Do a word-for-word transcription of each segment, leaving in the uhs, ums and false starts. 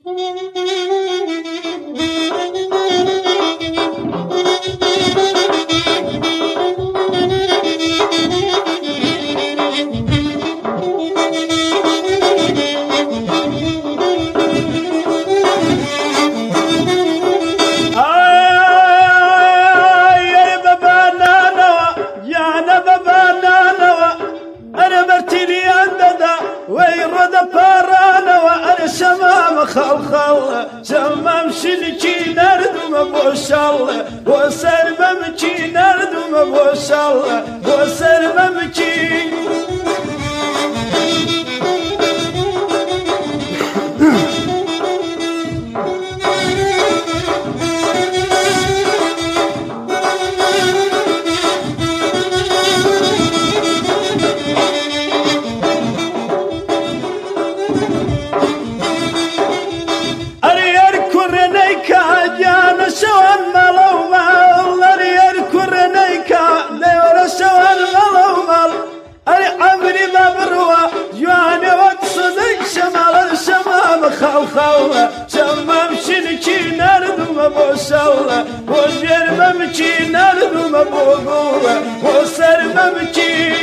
خل خل شمم شلكي نردم بوشال وسر ممكي نردم بوشال وسر ممكي خل خل شمم شلكي نردم بوشال وجر ممكي نردم بوغول وسر ممكي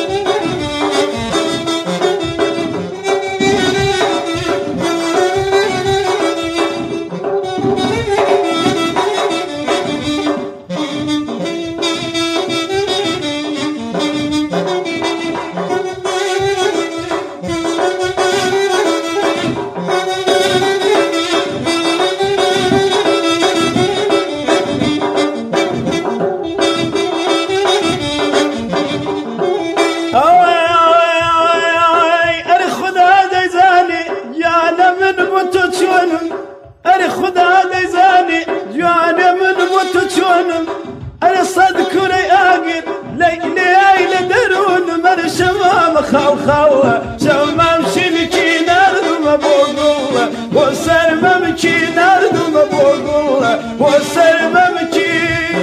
أنا خدا ديزاني جوانا من متشونم أنا صدق ري آقر ليلي أيل درون من شمام خاو خاو شمام شلكي نردم بوغول وسر ممكي نردم بوغول وسر ممكي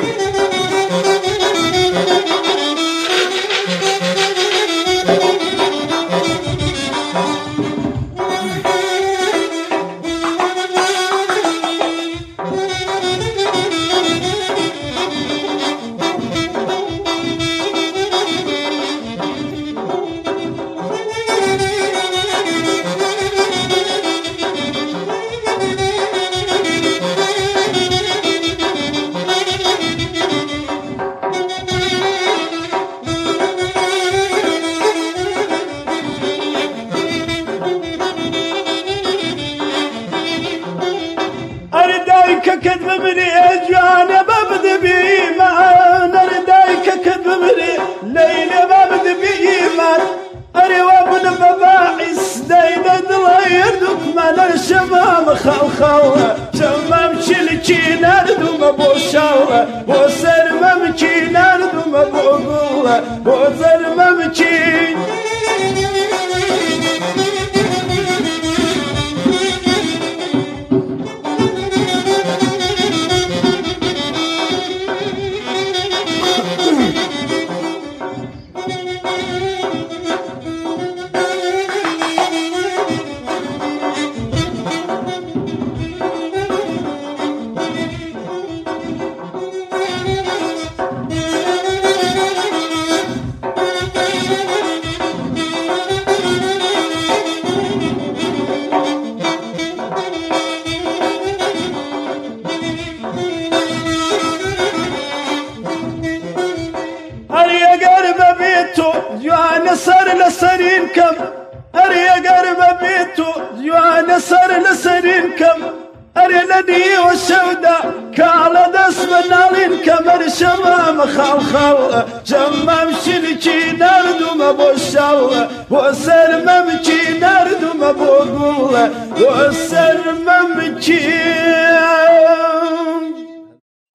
كذب مني اجوانا ببدي بإيمان أردايك كذب مني ليلة ببدي بإيمان أري وابن بباعس دايدا دلاير دكمان الشمام خاو خاو شمام شلكي نردم بوشاو وسر ممكي نردم بوغول وسر ممكي جوانا صار لسرين كم أري قرب بيتو جوانا صار لسرين كم أري لدي والشودة كالا دس منالين كمر شمام خاو خاو شمام شلكي نردم بوشاو وسر ممكي نردم بوغول وسر ممكي